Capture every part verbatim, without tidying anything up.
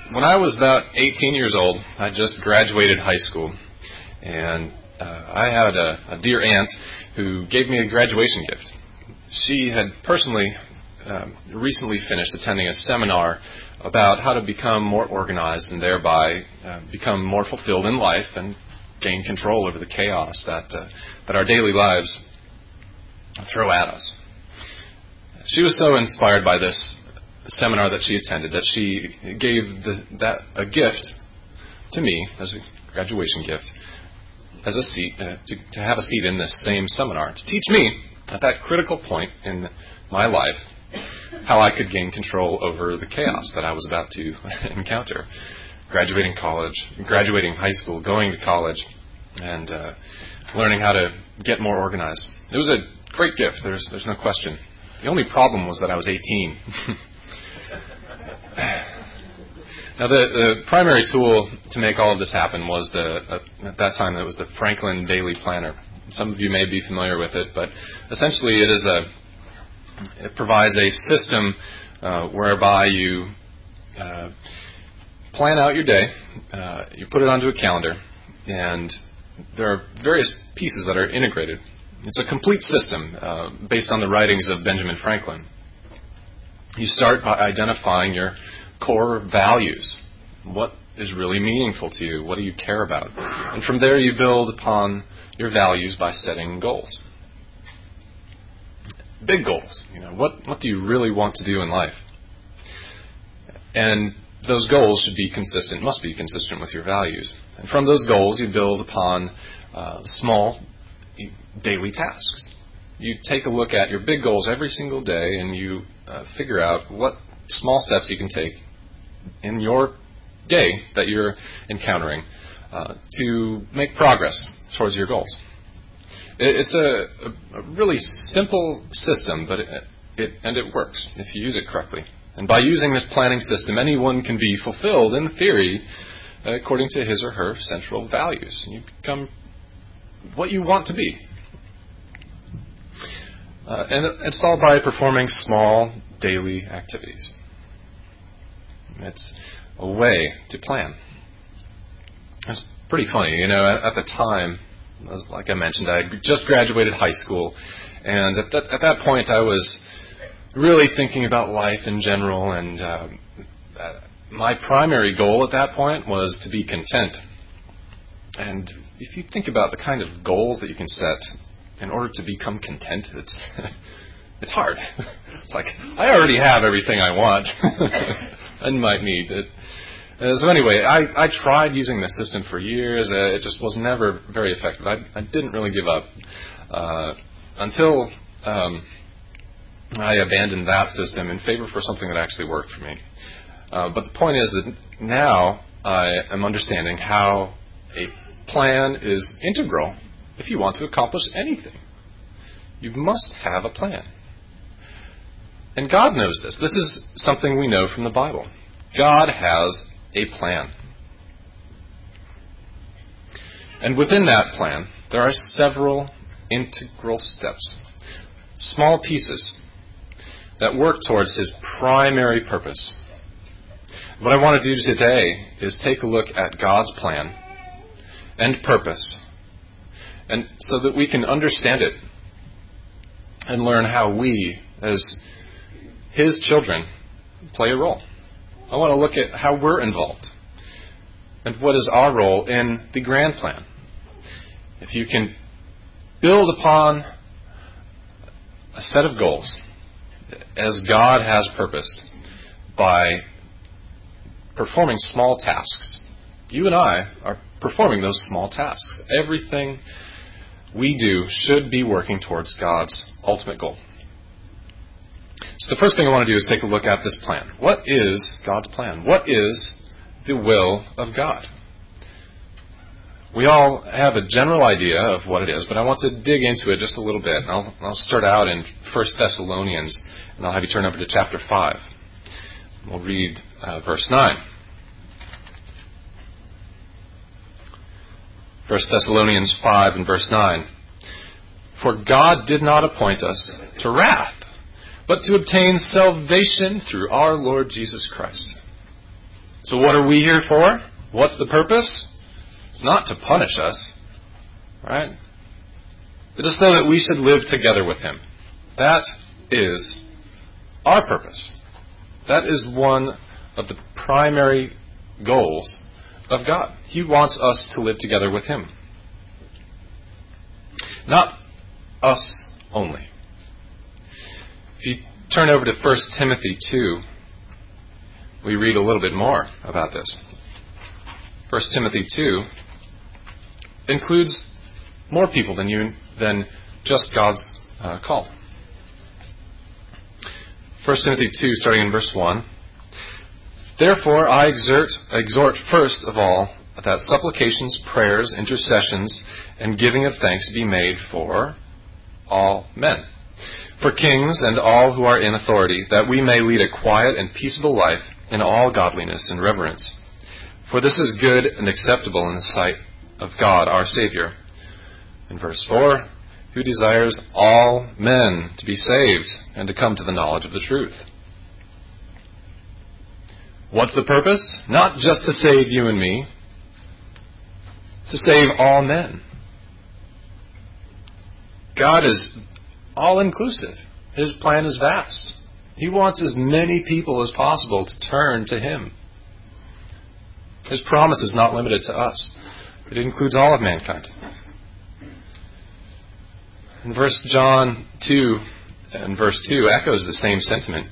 when I was about eighteen years old, I just graduated high school, and uh, I had a, a dear aunt who gave me a graduation gift. She had personally um, recently finished attending a seminar about how to become more organized and thereby uh, become more fulfilled in life and gain control over the chaos that uh, that our daily lives throw at us. She was so inspired by this seminar that she attended that she gave the, that a gift to me as a graduation gift, as a seat uh, to, to have a seat in this same seminar to teach me at that critical point in my life how I could gain control over the chaos that I was about to encounter. Graduating college, graduating high school, going to college, and uh, learning how to get more organized. It was a great gift. There's there's no question. The only problem was that I was eighteen. Now, the, the primary tool to make all of this happen was the uh, at that time it was the Franklin Daily Planner. Some of you may be familiar with it, but essentially it is a it provides a system uh, whereby you uh, plan out your day, uh, you put it onto a calendar, and there are various pieces that are integrated. It's a complete system uh, based on the writings of Benjamin Franklin. You start by identifying your core values. What is really meaningful to you? What do you care about? And from there you build upon your values by setting goals. Big goals. You know, what, what do you really want to do in life? And those goals should be consistent, must be consistent with your values. And from those goals, you build upon uh, small daily tasks. You take a look at your big goals every single day, and you uh, figure out what small steps you can take in your day that you're encountering uh, to make progress towards your goals. It, it's a, a, a really simple system, but it, it and it works if you use it correctly. And by using this planning system, anyone can be fulfilled, in theory, according to his or her central values. And you become what you want to be. Uh, and it's all by performing small daily activities. It's a way to plan. It's pretty funny. You know, at, at the time, like I mentioned, I just graduated high school. And at that, at that point, I was really thinking about life in general, and uh, my primary goal at that point was to be content. And if you think about the kind of goals that you can set in order to become content, it's it's hard. It's like, I already have everything I want and might need it. Uh, so anyway, I, I tried using this system for years. Uh, it just was never very effective. I, I didn't really give up uh, until Um, I abandoned that system in favor for something that actually worked for me. Uh, but the point is that now I am understanding how a plan is integral if you want to accomplish anything. You must have a plan. And God knows this. This is something we know from the Bible. God has a plan. And within that plan, there are several integral steps, small pieces that work towards his primary purpose. What I want to do today is take a look at God's plan and purpose, and so that we can understand it and learn how we, as his children, play a role. I want to look at how we're involved and what is our role in the grand plan. If you can build upon a set of goals as God has purposed by performing small tasks. You and I are performing those small tasks. Everything we do should be working towards God's ultimate goal. So the first thing I want to do is take a look at this plan. What is God's plan? What is the will of God? We all have a general idea of what it is, but I want to dig into it just a little bit. And I'll, I'll start out in First Thessalonians, and I'll have you turn over to chapter five. We'll read uh, verse nine. First Thessalonians five and verse nine. For God did not appoint us to wrath, but to obtain salvation through our Lord Jesus Christ. So what are we here for? What's the purpose? It's not to punish us, right? It is so that we should live together with Him. That is our purpose. That is one of the primary goals of God. He wants us to live together with Him. Not us only. If you turn over to First Timothy two, we read a little bit more about this. First Timothy two includes more people than you than just God's uh, called. First Timothy two, starting in verse one. Therefore I exert, exhort first of all that supplications, prayers, intercessions, and giving of thanks be made for all men, for kings and all who are in authority, that we may lead a quiet and peaceable life in all godliness and reverence. For this is good and acceptable in the sight of God our Savior. In verse four, who desires all men to be saved and to come to the knowledge of the truth. What's the purpose? Not just to save you and me, to save all men. God is all-inclusive. His plan is vast. He wants as many people as possible to turn to Him. His promise is not limited to us. It includes all of mankind. And First John two and verse two echoes the same sentiment.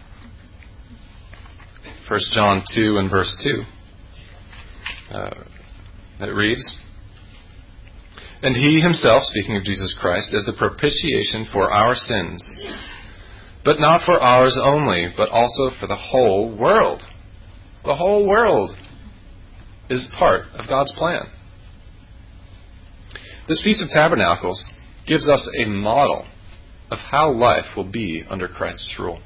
First John two and verse two. Uh, that reads, and He Himself, speaking of Jesus Christ, is the propitiation for our sins, but not for ours only, but also for the whole world. The whole world is part of God's plan. This Feast of Tabernacles gives us a model of how life will be under Christ's rule.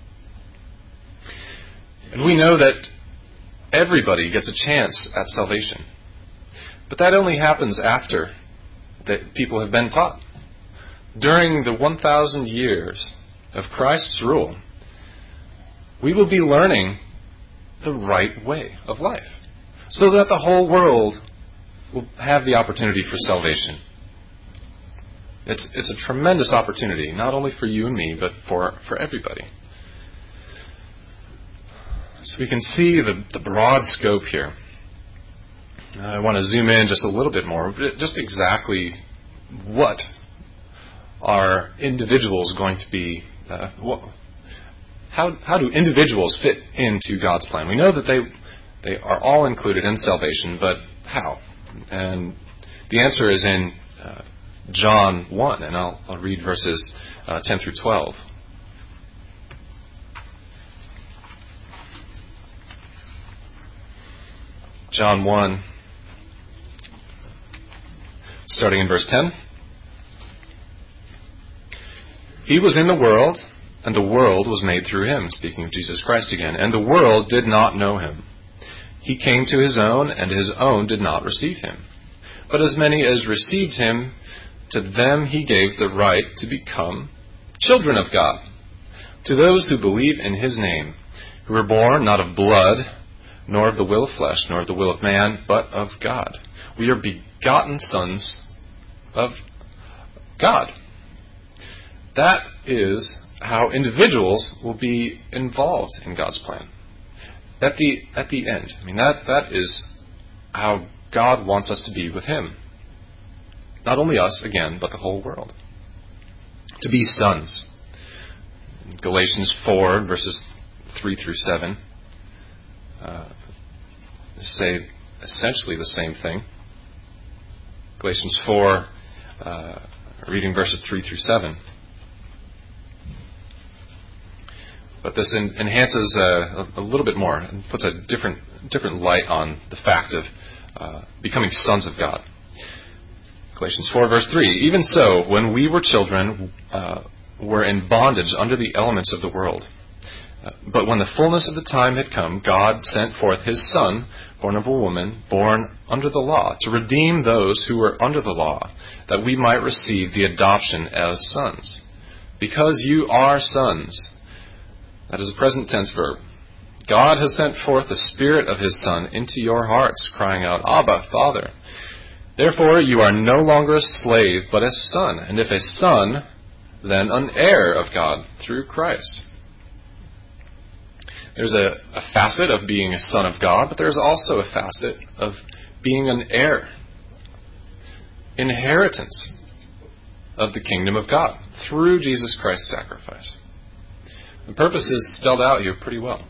And we know that everybody gets a chance at salvation. But that only happens after that people have been taught. During the one thousand years of Christ's rule, we will be learning the right way of life, so that the whole world will have the opportunity for salvation. It's, it's a tremendous opportunity, not only for you and me, but for, for everybody. So we can see the, the broad scope here. I want to zoom in just a little bit more, just exactly what are individuals going to be, uh, what, how, how do individuals fit into God's plan? We know that they, they are all included in salvation, but how? And the answer is in uh, John one, and I'll, I'll read verses uh, ten through twelve. John one, starting in verse ten. He was in the world, and the world was made through Him, speaking of Jesus Christ again, and the world did not know Him. He came to His own, and His own did not receive Him. But as many as received Him, to them He gave the right to become children of God, to those who believe in His name, who were born not of blood, nor of the will of flesh, nor of the will of man, but of God. We are begotten sons of God. That is how individuals will be involved in God's plan. At the at the end. I mean, that, that is how God wants us to be with Him. Not only us, again, but the whole world. To be sons. Galatians four, verses three through seven, uh, say essentially the same thing. Galatians four, uh, reading verses three through seven. But this en- enhances uh, a, a little bit more and puts a different different light on the fact of uh, becoming sons of God. Galatians four, verse three. Even so, when we were children, uh, were in bondage under the elements of the world. Uh, but when the fullness of the time had come, God sent forth His Son, born of a woman, born under the law, to redeem those who were under the law, that we might receive the adoption as sons. Because you are sons. That is a present tense verb. God has sent forth the Spirit of His Son into your hearts, crying out, Abba, Father. Therefore you are no longer a slave, but a son, and if a son, then an heir of God through Christ. There's a, a facet of being a son of God, but there's also a facet of being an heir. Inheritance of the kingdom of God through Jesus Christ's sacrifice. The purpose is spelled out here pretty well.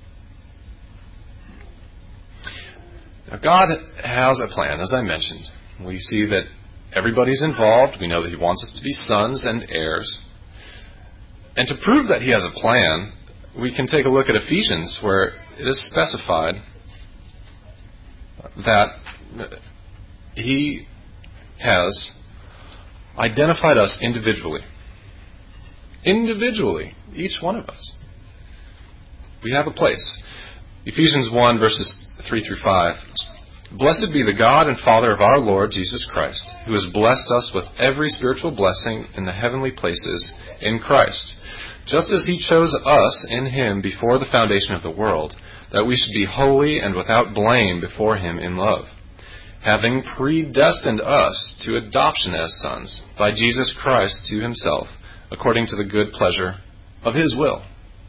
Now, God has a plan, as I mentioned. We see that everybody's involved. We know that He wants us to be sons and heirs. And to prove that He has a plan, we can take a look at Ephesians, where it is specified that He has identified us individually. Individually, each one of us. We have a place. Ephesians one, verses three through five. Blessed be the God and Father of our Lord Jesus Christ, who has blessed us with every spiritual blessing in the heavenly places in Christ, just as He chose us in Him before the foundation of the world, that we should be holy and without blame before Him in love, having predestined us to adoption as sons by Jesus Christ to Himself, according to the good pleasure of His will.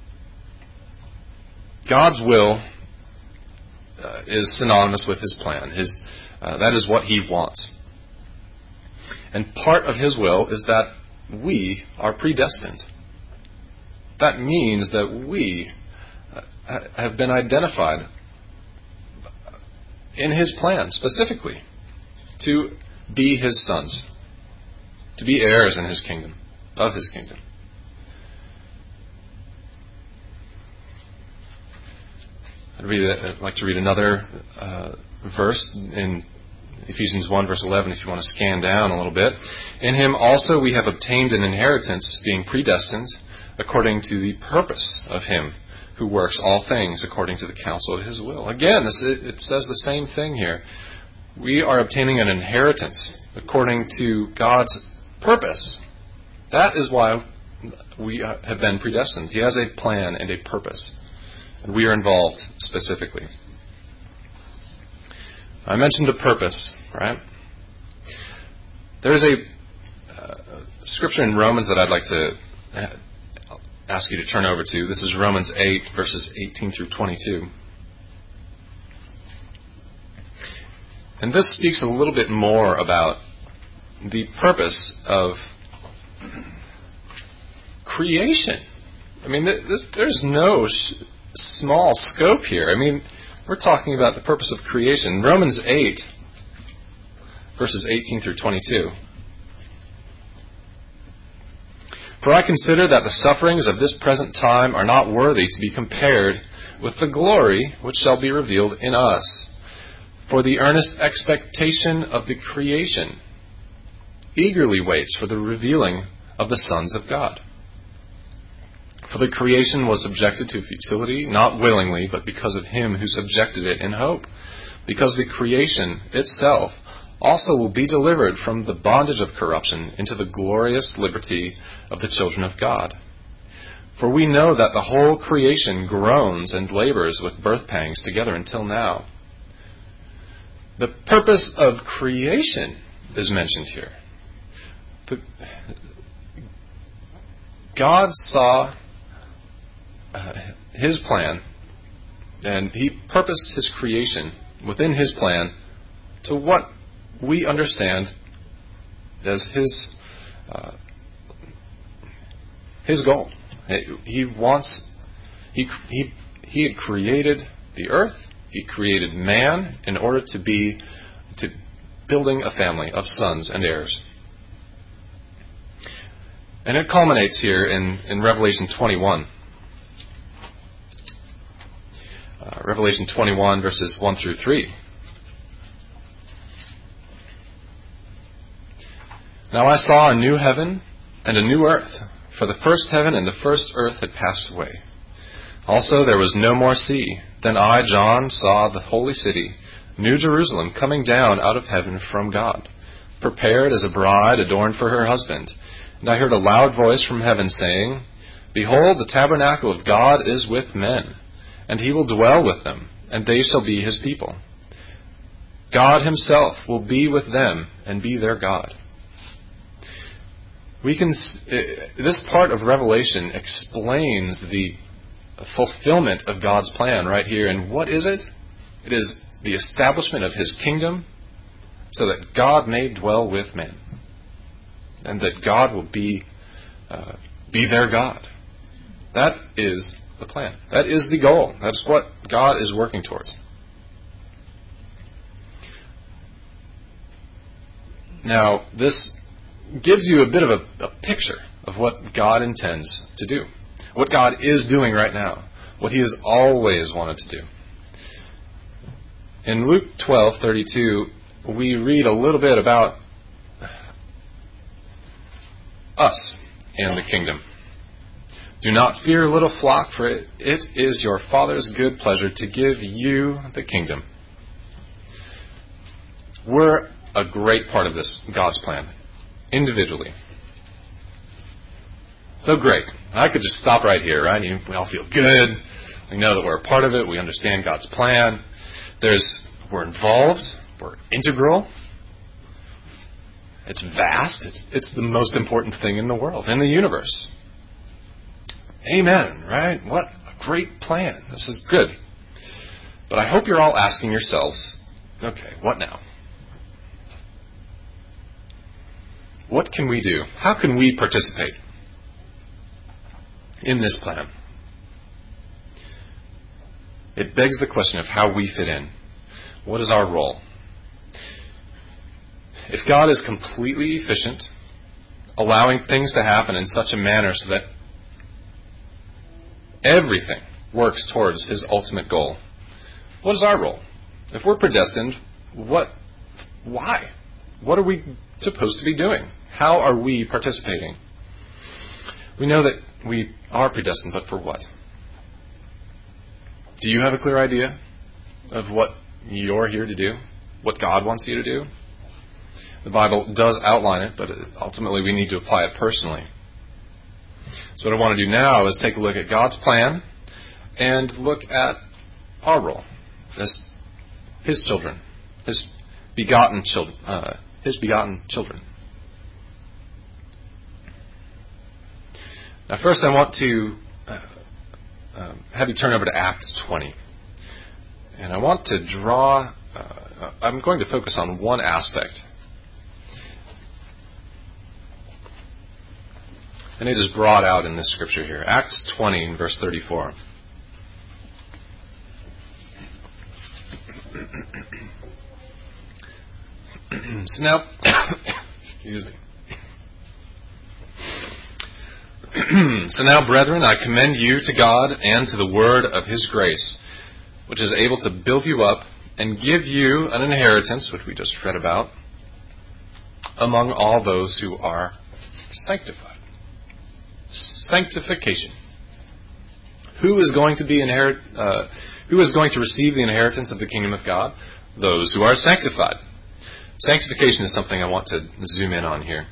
God's will uh, is synonymous with His plan. His, uh, that is what He wants. And part of His will is that we are predestined. That means that we uh, have been identified in His plan specifically to be His sons, to be heirs in His kingdom, of His kingdom. I'd, read, I'd like to read another uh, verse in Ephesians one, verse eleven, if you want to scan down a little bit. In Him also we have obtained an inheritance, being predestined according to the purpose of Him who works all things according to the counsel of His will. Again, this, it says the same thing here. We are obtaining an inheritance according to God's purpose. That is why we have been predestined. He has a plan and a purpose. And we are involved specifically. I mentioned a purpose, right? There's a uh, scripture in Romans that I'd like to ask you to turn over to. This is Romans eight, verses eighteen through twenty-two. And this speaks a little bit more about the purpose of creation. I mean, this, there's no sh- small scope here. I mean, we're talking about the purpose of creation. Romans eight, verses eighteen through twenty-two. For I consider that the sufferings of this present time are not worthy to be compared with the glory which shall be revealed in us. For the earnest expectation of the creation eagerly waits for the revealing of the sons of God. For the creation was subjected to futility, not willingly, but because of Him who subjected it in hope. Because the creation itself also will be delivered from the bondage of corruption into the glorious liberty of the children of God. For we know that the whole creation groans and labors with birth pangs together until now. The purpose of creation is mentioned here. The, God saw uh, His plan, and He purposed His creation within His plan to what we understand as His uh, His goal. He wants he he he had created the earth. He created man in order to be to building a family of sons and heirs. And it culminates here in, in Revelation twenty-one. Uh, Revelation twenty-one, verses one through three. Now I saw a new heaven and a new earth, for the first heaven and the first earth had passed away. Also there was no more sea. Then I, John, saw the holy city, New Jerusalem, coming down out of heaven from God, prepared as a bride adorned for her husband. And I heard a loud voice from heaven saying, Behold, the tabernacle of God is with men, and he will dwell with them, and they shall be his people. God himself will be with them and be their God. We can. This part of Revelation explains the fulfillment of God's plan right here. And what is it? It is the establishment of his kingdom so that God may dwell with men. And that God will be uh, be their God. That is the plan. That is the goal. That's what God is working towards. Now, this gives you a bit of a, a picture of what God intends to do. What God is doing right now. What he has always wanted to do. In Luke twelve thirty-two, we read a little bit about us and the kingdom. Do not fear, little flock, for it, it is your Father's good pleasure to give you the kingdom. We're a great part of this God's plan, individually. So great. I could just stop right here, right? We all feel good. We know that we're a part of it. We understand God's plan. There's, we're involved. We're integral. It's vast. It's, it's the most important thing in the world, in the universe. Amen, right? What a great plan. This is good. But I hope you're all asking yourselves, okay, what now? What can we do? How can we participate in this plan? It begs the question of how we fit in. What is our role? If God is completely efficient, allowing things to happen in such a manner so that everything works towards his ultimate goal, what is our role? If we're predestined, what, why? What are we supposed to be doing? How are we participating? We know that we are predestined, but for what? Do you have a clear idea of what you're here to do? What God wants you to do? The Bible does outline it, but ultimately we need to apply it personally. So what I want to do now is take a look at God's plan and look at our role as his children, his begotten children, uh, his begotten children. Now, first, I want to uh, uh, have you turn over to Acts twenty, and I want to draw. Uh, I'm going to focus on one aspect. And it is brought out in this scripture here. Acts twenty and verse thirty-four. So now, excuse me. So now, brethren, I commend you to God and to the word of his grace, which is able to build you up and give you an inheritance, which we just read about, among all those who are sanctified. Sanctification. Who is going to be inherit? Uh, who is going to receive the inheritance of the kingdom of God? Those who are sanctified. Sanctification is something I want to zoom in on here.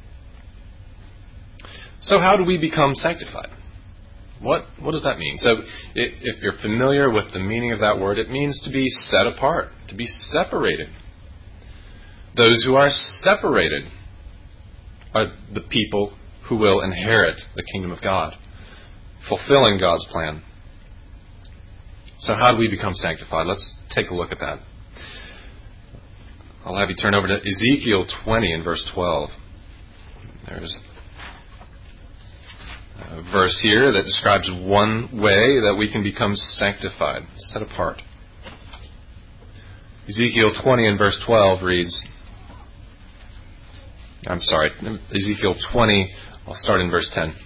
So, how do we become sanctified? What what does that mean? So, it, if you're familiar with the meaning of that word, it means to be set apart, to be separated. Those who are separated are the people who will inherit the kingdom of God, fulfilling God's plan. So how do we become sanctified? Let's take a look at that. I'll have you turn over to Ezekiel twenty and verse twelve. There's a verse here that describes one way that we can become sanctified, set apart. Ezekiel twenty and verse twelve reads, I'm sorry, Ezekiel twenty, I'll start in verse ten.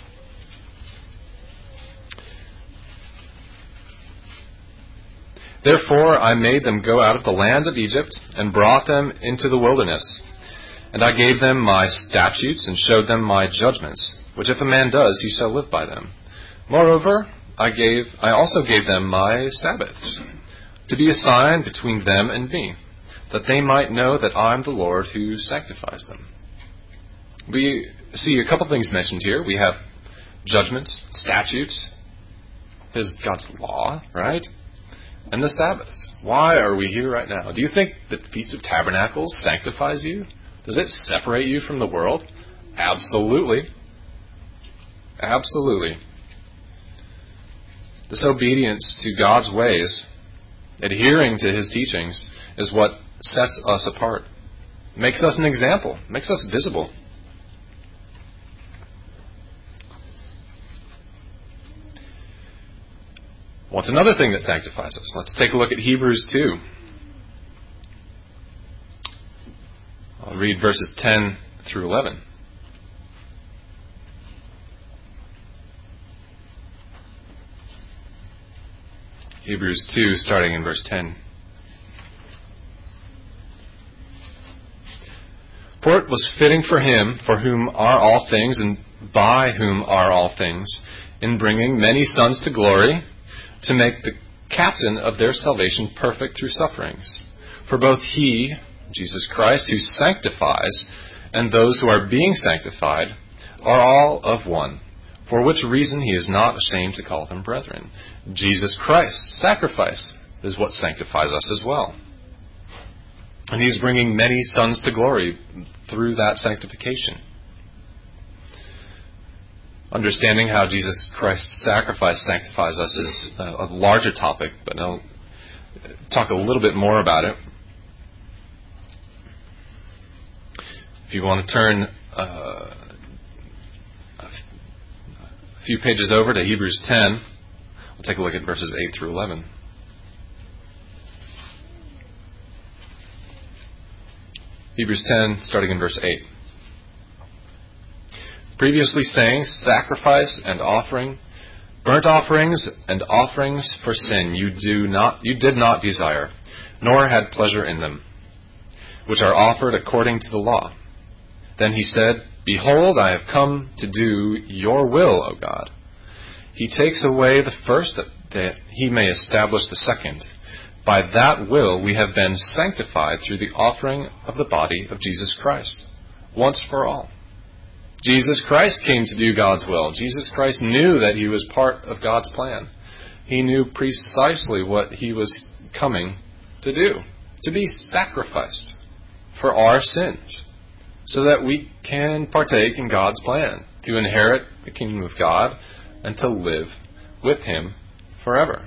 Therefore I made them go out of the land of Egypt and brought them into the wilderness. And I gave them my statutes and showed them my judgments, which if a man does, he shall live by them. Moreover, I gave, I also gave them my Sabbaths, to be a sign between them and me, that they might know that I am the Lord who sanctifies them. We see a couple things mentioned here. We have judgments, statutes. His God's law, right? And the Sabbaths. Why are we here right now? Do you think the Feast of Tabernacles sanctifies you? Does it separate you from the world? Absolutely. Absolutely. This obedience to God's ways, adhering to His teachings, is what sets us apart. Makes us an example. Makes us visible. What's another thing that sanctifies us? Let's take a look at Hebrews two. I'll read verses ten through eleven. Hebrews two, starting in verse ten. For it was fitting for Him, for whom are all things, and by whom are all things, in bringing many sons to glory, to make the captain of their salvation perfect through sufferings. For both He, Jesus Christ, who sanctifies, and those who are being sanctified, are all of one, for which reason He is not ashamed to call them brethren. Jesus Christ's sacrifice is what sanctifies us as well. And He's bringing many sons to glory through that sanctification. Understanding how Jesus Christ's sacrifice sanctifies us is a larger topic, but I'll talk a little bit more about it. If you want to turn uh, a few pages over to Hebrews ten, we'll take a look at verses eight through eleven. Hebrews ten, starting in verse eight. Previously saying, sacrifice and offering, burnt offerings and offerings for sin you do not, you did not desire, nor had pleasure in them, which are offered according to the law. Then He said, Behold, I have come to do your will, O God. He takes away the first, that He may establish the second. By that will we have been sanctified through the offering of the body of Jesus Christ, once for all. Jesus Christ came to do God's will. Jesus Christ knew that He was part of God's plan. He knew precisely what He was coming to do, to be sacrificed for our sins, so that we can partake in God's plan, to inherit the kingdom of God and to live with Him forever.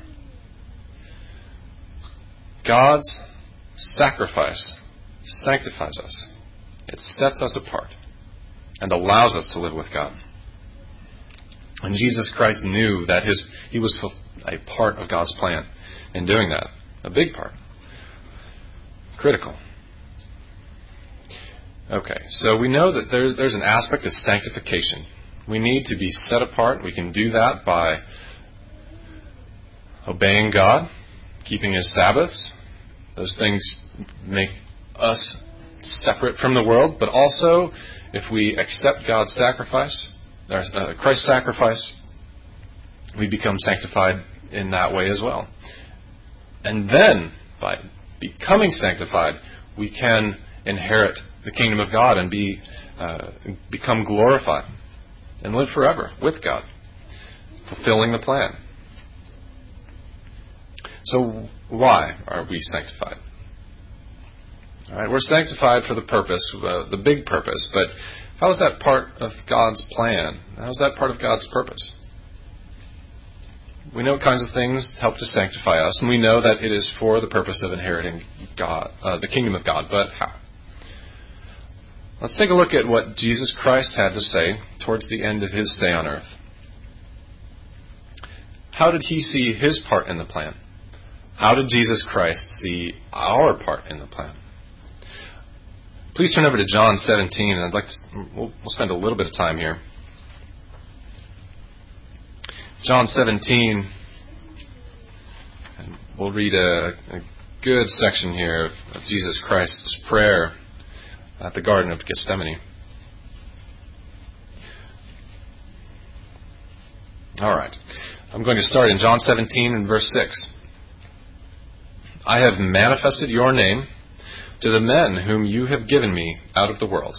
God's sacrifice sanctifies us. It sets us apart and allows us to live with God. And Jesus Christ knew that his He was a part of God's plan in doing that. A big part. Critical. Okay, so we know that there's, there's an aspect of sanctification. We need to be set apart. We can do that by obeying God, keeping His Sabbaths. Those things make us separate from the world, but also if we accept God's sacrifice, or, uh, Christ's sacrifice, we become sanctified in that way as well. And then, by becoming sanctified, we can inherit the kingdom of God and be uh, become glorified and live forever with God, fulfilling the plan. So why are we sanctified? All right, we're sanctified for the purpose, uh, the big purpose, but how is that part of God's plan? How is that part of God's purpose? We know what kinds of things help to sanctify us, and we know that it is for the purpose of inheriting God, uh, the kingdom of God, but how? Let's take a look at what Jesus Christ had to say towards the end of His stay on earth. How did He see His part in the plan? How did Jesus Christ see our part in the plan? Please turn over to John seventeen, and I'd like to, we'll, we'll spend a little bit of time here. John seventeen, and we'll read a, a good section here of, of Jesus Christ's prayer at the Garden of Gethsemane. All right. I'm going to start in John seventeen and verse six. I have manifested your name to the men whom you have given me out of the world.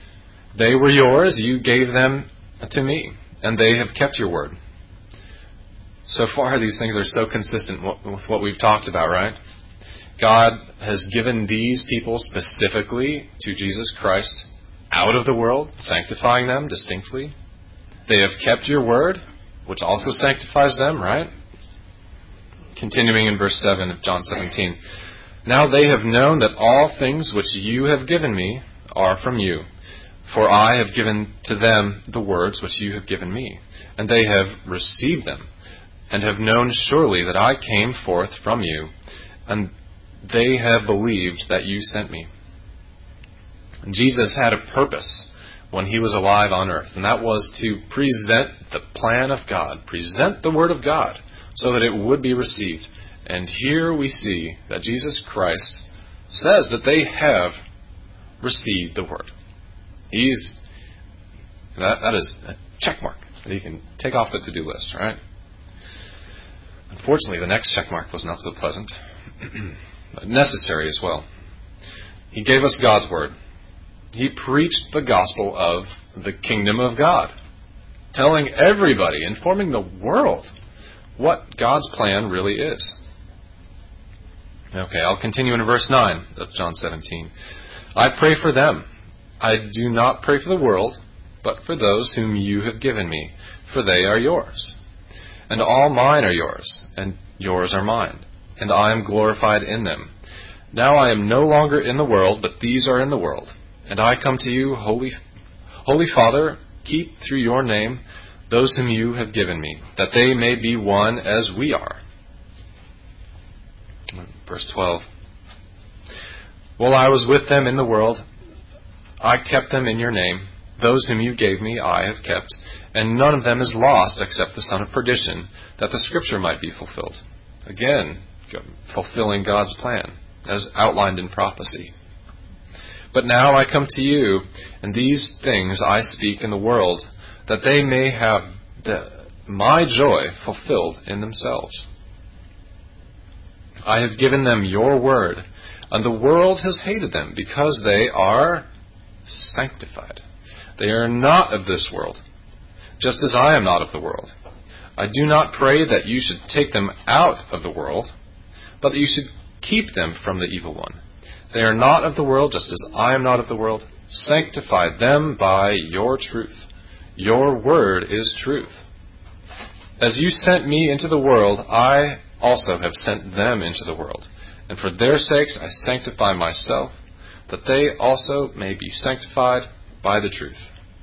They were yours, you gave them to me, and they have kept your word. So far, these things are so consistent with what we've talked about, right? God has given these people specifically to Jesus Christ out of the world, sanctifying them distinctly. They have kept your word, which also sanctifies them, right? Continuing in verse seven of John seventeen. Now they have known that all things which you have given me are from you. For I have given to them the words which you have given me, and they have received them, and have known surely that I came forth from you, and they have believed that you sent me. Jesus had a purpose when he was alive on earth, and that was to present the plan of God, present the Word of God, so that it would be received. And here we see that Jesus Christ says that they have received the Word. He's that, that is a check mark that he can take off the to-do list, right? Unfortunately, the next check mark was not so pleasant, but necessary as well. He gave us God's Word. He preached the gospel of the kingdom of God, telling everybody, informing the world what God's plan really is. Okay, I'll continue in verse nine of John seventeen. I pray for them. I do not pray for the world, but for those whom you have given me, for they are yours. And all mine are yours, and yours are mine, and I am glorified in them. Now I am no longer in the world, but these are in the world. And I come to you, Holy, Holy Father, keep through your name those whom you have given me, that they may be one as we are. Verse twelve. While I was with them in the world, I kept them in your name. Those whom you gave me I have kept, and none of them is lost except the son of perdition, that the scripture might be fulfilled. Again, fulfilling God's plan, as outlined in prophecy. But now I come to you, and these things I speak in the world, that they may have the, my joy fulfilled in themselves. I have given them your word, and the world has hated them, because they are sanctified. They are not of this world, just as I am not of the world. I do not pray that you should take them out of the world, but that you should keep them from the evil one. They are not of the world, just as I am not of the world. Sanctify them by your truth. Your word is truth. As you sent me into the world, I also have sent them into the world. And for their sakes I sanctify myself, that they also may be sanctified by the truth.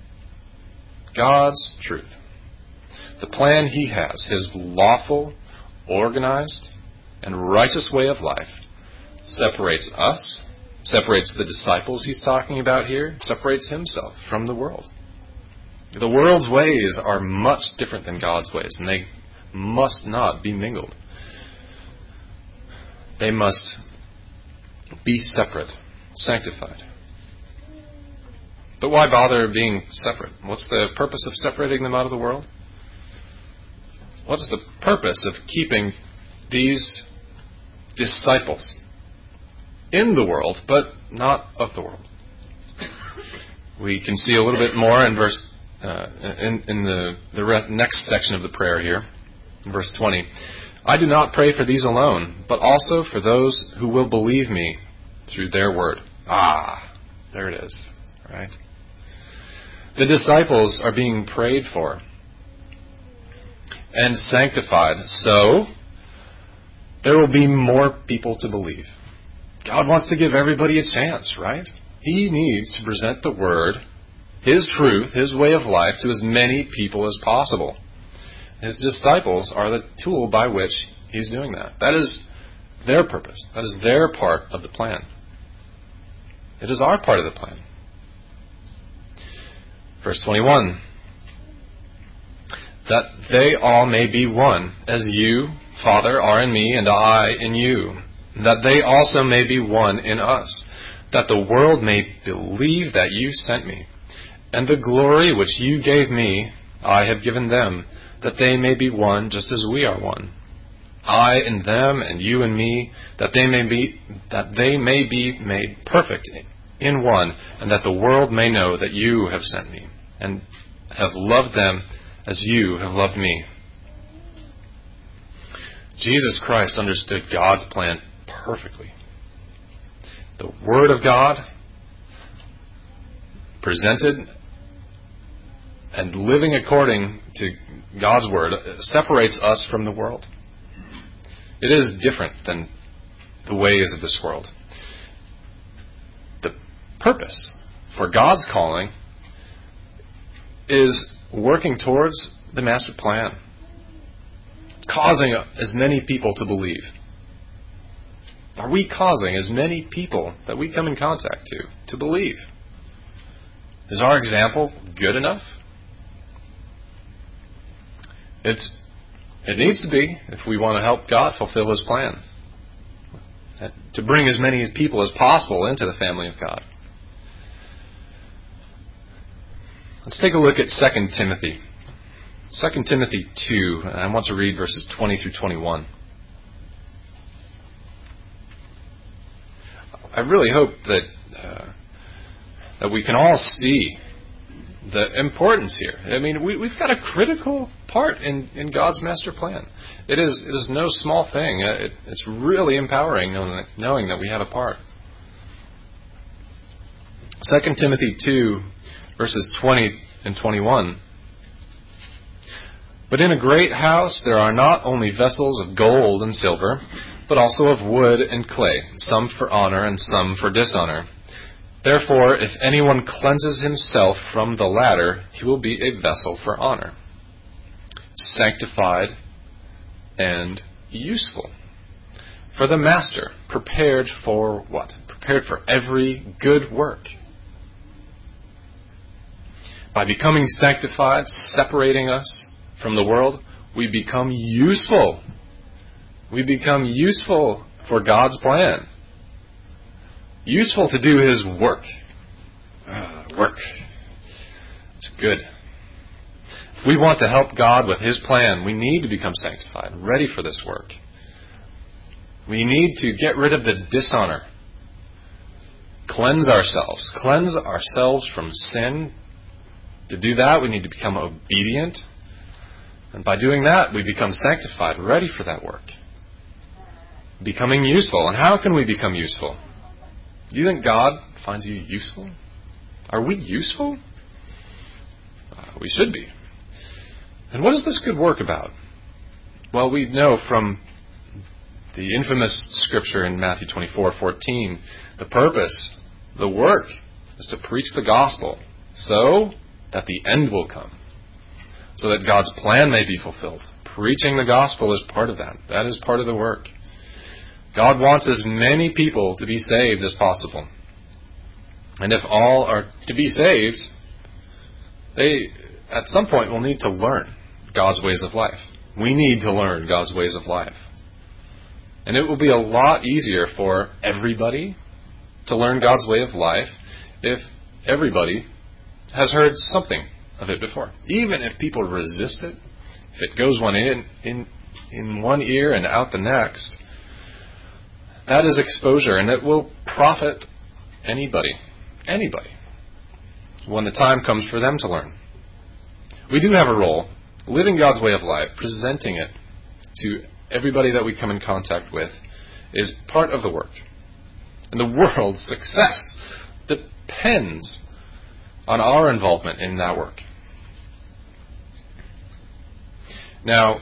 God's truth. The plan he has, his lawful, organized, and righteous way of life, separates us, separates the disciples he's talking about here, separates himself from the world. The world's ways are much different than God's ways, and they must not be mingled. They must be separate, sanctified. But why bother being separate? What's the purpose of separating them out of the world? What is the purpose of keeping these disciples in the world, but not of the world? We can see a little bit more in verse uh, in, in the, the re- next section of the prayer here, in verse twenty. I do not pray for these alone, but also for those who will believe me through their word. Ah, there it is, right? The disciples are being prayed for and sanctified, so there will be more people to believe. God wants to give everybody a chance, right? He needs to present the word, his truth, his way of life to as many people as possible. His disciples are the tool by which he's doing that. That is their purpose. That is their part of the plan. It is our part of the plan. Verse twenty-one. That they all may be one, as you, Father, are in me and I in you. That they also may be one in us, that the world may believe that you sent me. And the glory which you gave me, I have given them, that they may be one just as we are one. I in them and you in me, that they may be that they may be made perfect in one, and that the world may know that you have sent me, and have loved them as you have loved me. Jesus Christ understood God's plan perfectly. The Word of God presented and living according to God's Word separates us from the world. It is different than the ways of this world. The purpose for God's calling is working towards the master plan, causing as many people to believe. Are we causing as many people that we come in contact to to believe? Is our example good enough? It's, it needs to be if we want to help God fulfill His plan, to bring as many people as possible into the family of God. Let's take a look at Second Timothy. Second Timothy two, and I want to read verses twenty through twenty-one. I really hope that uh, that we can all see the importance here. I mean, we, we've got a critical part in, in God's master plan. It is it is no small thing. It, it's really empowering knowing that, knowing that we have a part. Second Timothy two, verses twenty and twenty-one. But in a great house there are not only vessels of gold and silver, but also of wood and clay, some for honor and some for dishonor. Therefore, if anyone cleanses himself from the latter, he will be a vessel for honor, sanctified and useful for the master, prepared for what? Prepared for every good work. By becoming sanctified, separating us from the world, we become useful. We become useful for God's plan. Useful to do His work. Uh, work. It's good. If we want to help God with His plan, we need to become sanctified, ready for this work. We need to get rid of the dishonor. Cleanse ourselves. Cleanse ourselves from sin. To do that, we need to become obedient. And by doing that, we become sanctified, ready for that work. Becoming useful. And how can we become useful? Do you think God finds you useful? Are we useful? Uh, we should be. And what is this good work about? Well, we know from the infamous scripture in Matthew twenty-four fourteen, the purpose, the work, is to preach the gospel so that the end will come, so that God's plan may be fulfilled. Preaching the gospel is part of that. That is part of the work. God wants as many people to be saved as possible. And if all are to be saved, they at some point will need to learn God's ways of life. We need to learn God's ways of life. And it will be a lot easier for everybody to learn God's way of life if everybody has heard something of it before. Even if people resist it, if it goes one in, in, in one ear and out the next, that is exposure, and it will profit anybody, anybody, when the time comes for them to learn. We do have a role, living God's way of life, presenting it to everybody that we come in contact with, is part of the work. And the world's success depends on our involvement in that work. Now,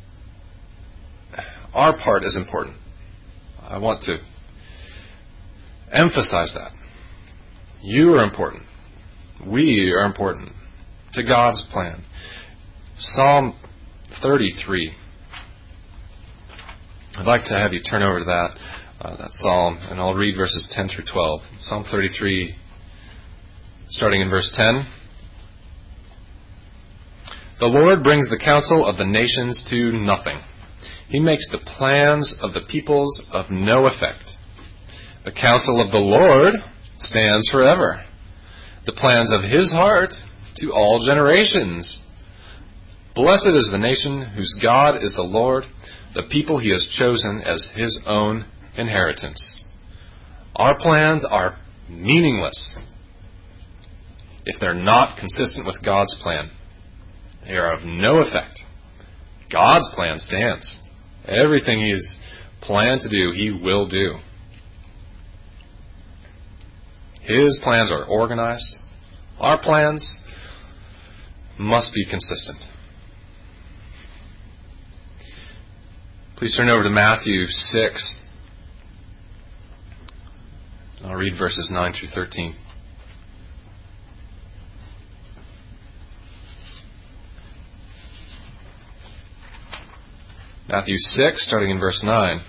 our part is important. I want to emphasize that. You are important. We are important to God's plan. Psalm thirty-three. I'd like to have you turn over to that, uh, that psalm, and I'll read verses ten through twelve. Psalm thirty-three, starting in verse ten. The Lord brings the counsel of the nations to nothing. He makes the plans of the peoples of no effect. The counsel of the Lord stands forever, the plans of His heart to all generations. Blessed is the nation whose God is the Lord, the people He has chosen as His own inheritance. Our plans are meaningless if they're not consistent with God's plan. They are of no effect. God's plan stands. Everything He has planned to do, He will do. His plans are organized. Our plans must be consistent. Please turn over to Matthew six. I'll read verses nine through thirteen. Matthew six, starting in verse nine.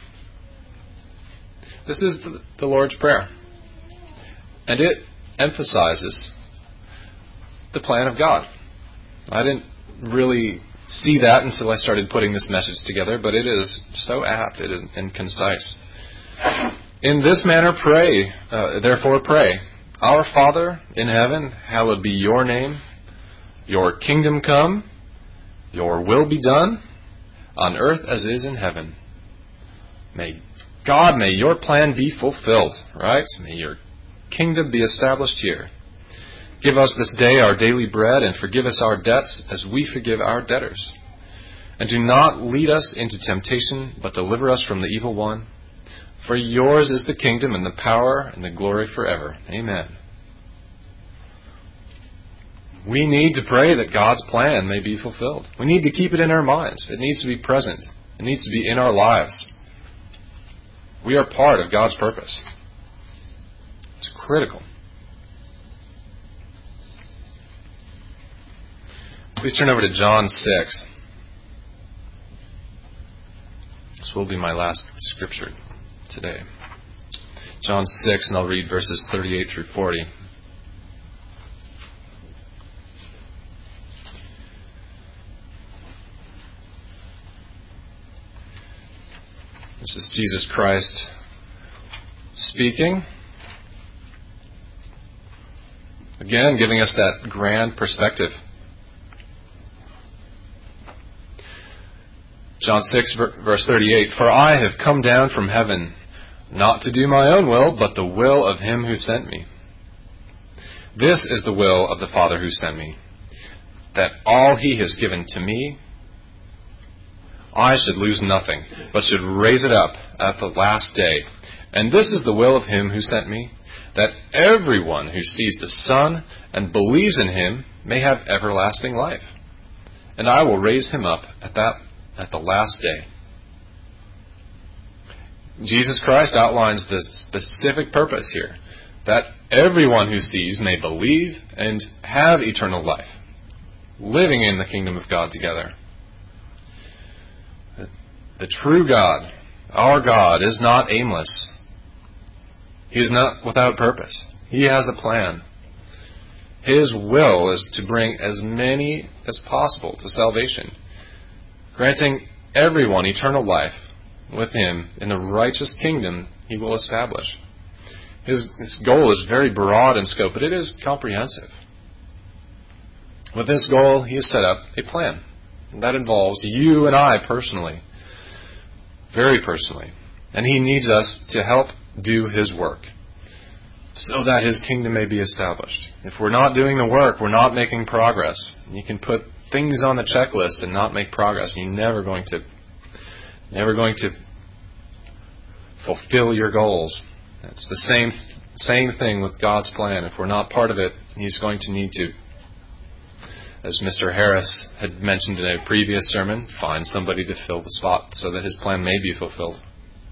This is the, the Lord's Prayer. And it emphasizes the plan of God. I didn't really see that until I started putting this message together, but it is so apt it is, and concise. In this manner pray, uh, therefore pray, Our Father in heaven, hallowed be your name. Your kingdom come, your will be done, on earth as it is in heaven. May God, may your plan be fulfilled, right? May your kingdom be established here. Give us this day our daily bread, and forgive us our debts as we forgive our debtors. And do not lead us into temptation, but deliver us from the evil one. For yours is the kingdom and the power and the glory forever. Amen. We need to pray that God's plan may be fulfilled. We need to keep it in our minds. It needs to be present. It needs to be in our lives. We are part of God's purpose. It's critical. Please turn over to John six. This will be my last scripture today. John six, and I'll read verses thirty-eight through forty. This is Jesus Christ speaking. Again, giving us that grand perspective. John six, verse thirty-eight, For I have come down from heaven, not to do my own will, but the will of Him who sent me. This is the will of the Father who sent me, that all He has given to me, I should lose nothing, but should raise it up at the last day. And this is the will of Him who sent me, that everyone who sees the Son and believes in Him may have everlasting life. And I will raise him up at that at the last day. Jesus Christ outlines the specific purpose here, that everyone who sees may believe and have eternal life, living in the kingdom of God together. The true God, our God, is not aimless. He is not without purpose. He has a plan. His will is to bring as many as possible to salvation, granting everyone eternal life with Him in the righteous kingdom He will establish. His, his goal is very broad in scope, but it is comprehensive. With this goal, He has set up a plan. That involves you and I personally, very personally. And He needs us to help do His work so that His kingdom may be established. If we're not doing the work, we're not making progress. You can put things on the checklist and not make progress. You're never going to, never going to fulfill your goals. It's the same, same thing with God's plan. If we're not part of it, He's going to need to, as Mister Harris had mentioned in a previous sermon, find somebody to fill the spot so that His plan may be fulfilled.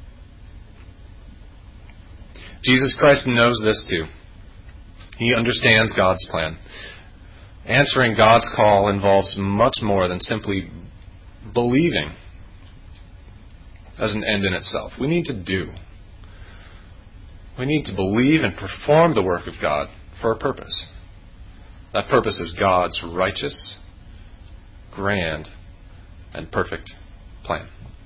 Jesus Christ knows this too. He understands God's plan. Answering God's call involves much more than simply believing as an end in itself. We need to do. We need to believe and perform the work of God for a purpose. That purpose is God's righteous, grand, and perfect plan.